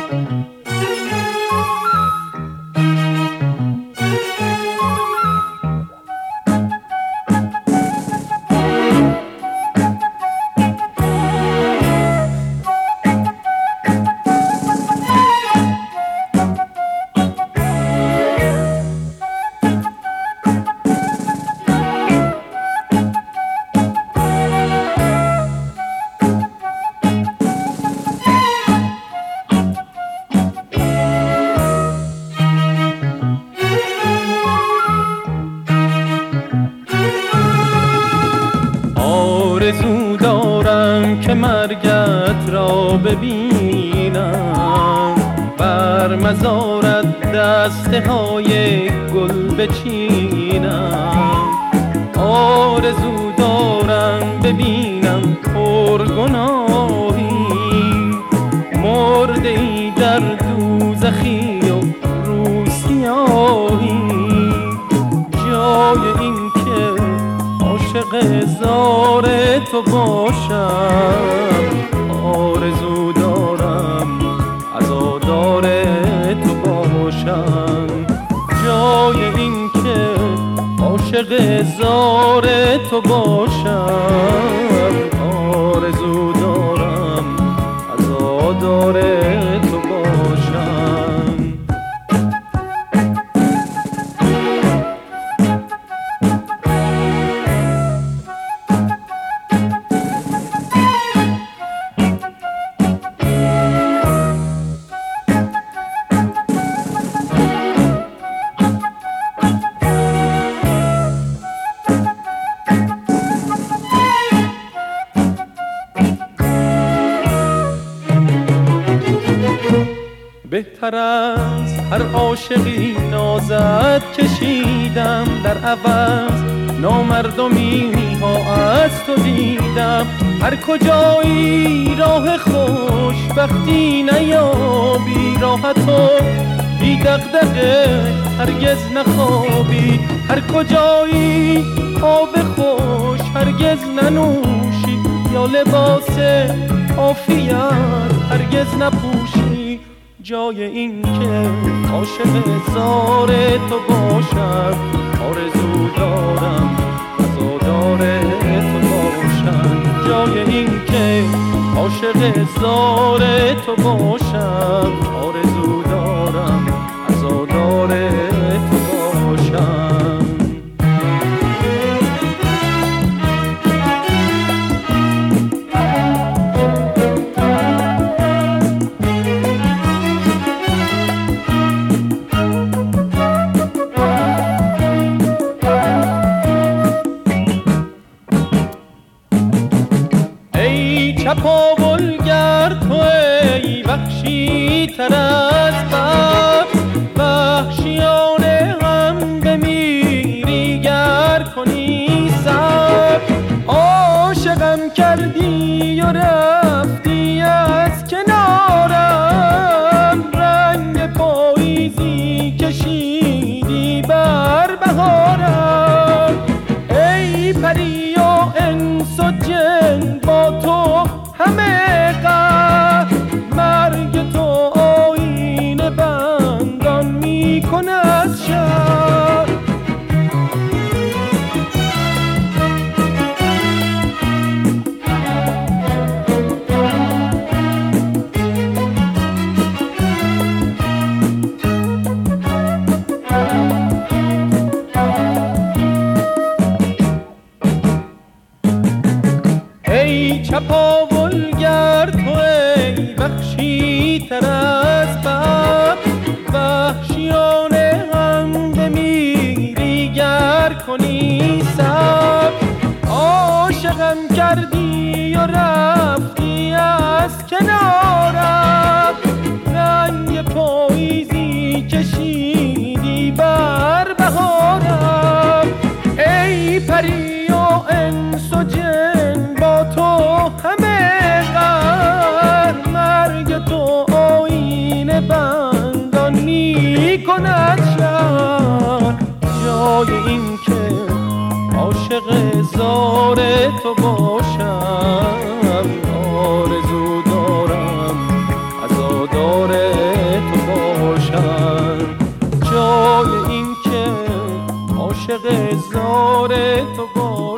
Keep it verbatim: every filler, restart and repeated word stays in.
آرزو دارم که مرگت را ببینم، بر مزارت دسته های گل بچینم. آرزو دارم ببینم پرگناهی، مرده ای در دوزخی و روسیاهی. جای این که عاشق زار تو باشم، آرزو دارم عزادار تو باشم. جای این که عاشق زار تو باشم، آرزو دارم عزادار تو باشم. بهتر از هر عاشقی نازت کشیدم، در عوض نامردمی ها از تو دیدم. هر کجایی راه خوشبختی نیابی، راه تو بی دغدغه هرگز نخوابی. هر کجایی آب خوش هرگز ننوشی، یا لباس عافیت هرگز نپوشی. جای این که عاشق زار تو باشم، آرزو دارم عزادار تو باشم. جای این که عاشق زار تو باشم، آرزو دارم عزادار تو باشم. چپاولگر تو ای وحشی تر از بر، وحشیانه هم بمیری گر کنی سر. عاشقم کردی و رفتی از کنارم، رنگ پاییزی کشیدی بر بهارم. ای پری و انس و جن با تو همه قهر، مرگ تو آیین بندان می کند شهر. ای چپاولگر تو ای وحشی تر از بر، وحشیانه هم بمیری گر کنی سر. عاشقم کردی و رفتی از کنارم، رنگ پاییزی کشیدی بر بهارم. ای پری و انس و جن با تو همه غر، مرگ تو آیین بندان می کند شهر. جای این که عاشق زار تو باشم، آرزو دارم عزادار عاشق زار تو با